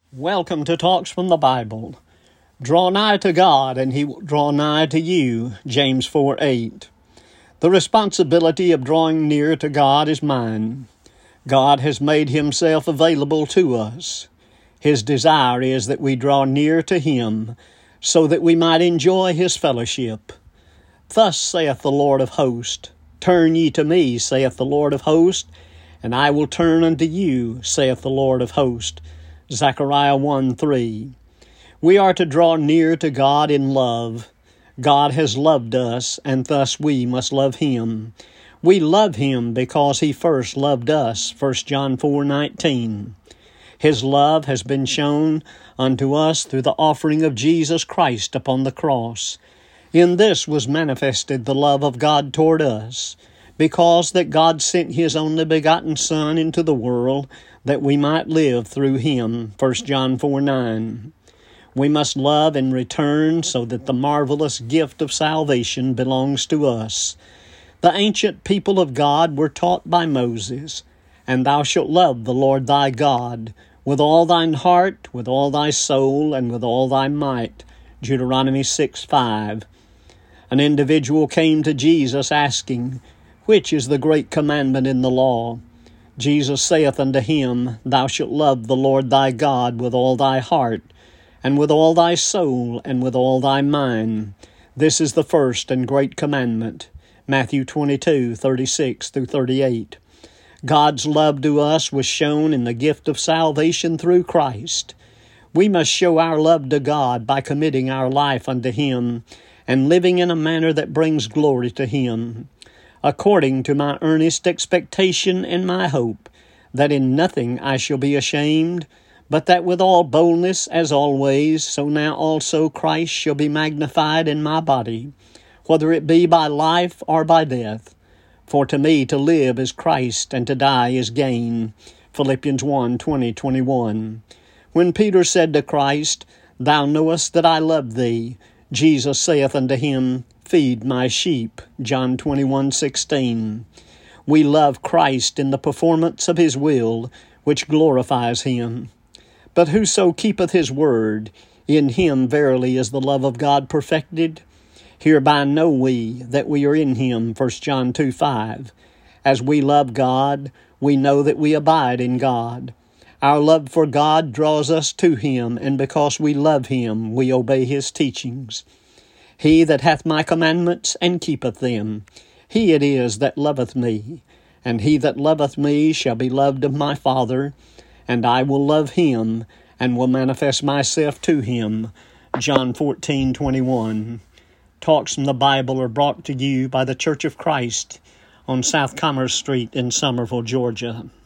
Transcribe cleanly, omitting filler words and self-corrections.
Welcome to Talks from the Bible. Draw nigh to God, and He will draw nigh to you. James 4:8. The responsibility of drawing near to God is mine. God has made Himself available to us. His desire is that we draw near to Him, so that we might enjoy His fellowship. Thus saith the Lord of hosts, Turn ye to me, saith the Lord of hosts, and I will turn unto you, saith the Lord of hosts. Zechariah 1:3. We are to draw near to God in love. God has loved us, and thus we must love Him. We love Him because He first loved us. 1 John 4:19. His love has been shown unto us through the offering of Jesus Christ upon the cross. In this was manifested the love of God toward us, because that God sent His only begotten Son into the world, that we might live through Him. 1 John 4:9. We must love in return so that the marvelous gift of salvation belongs to us. The ancient people of God were taught by Moses, and thou shalt love the Lord thy God with all thine heart, with all thy soul, and with all thy might. Deuteronomy 6:5. An individual came to Jesus asking, Which is the great commandment in the law? Jesus saith unto him, Thou shalt love the Lord thy God with all thy heart, and with all thy soul, and with all thy mind. This is the first and great commandment. Matthew 22:36-38. God's love to us was shown in the gift of salvation through Christ. We must show our love to God by committing our life unto Him and living in a manner that brings glory to Him. According to my earnest expectation and my hope, that in nothing I shall be ashamed, but that with all boldness as always, so now also Christ shall be magnified in my body, whether it be by life or by death. For to me to live is Christ, and to die is gain. Philippians 1:20-21. When Peter said to Christ, Thou knowest that I love thee, Jesus saith unto him, Feed my sheep. John 21:16. We love Christ in the performance of His will, which glorifies Him. But whoso keepeth His word, in him verily is the love of God perfected. Hereby know we that we are in Him. 1 John 2:5. As we love God, we know that we abide in God. Our love for God draws us to Him, and because we love Him, we obey His teachings. He that hath my commandments and keepeth them, he it is that loveth me. And he that loveth me shall be loved of my Father, and I will love him, and will manifest myself to him. John 14:21. Talks from the Bible are brought to you by the Church of Christ on South Commerce Street in Summerville, Georgia.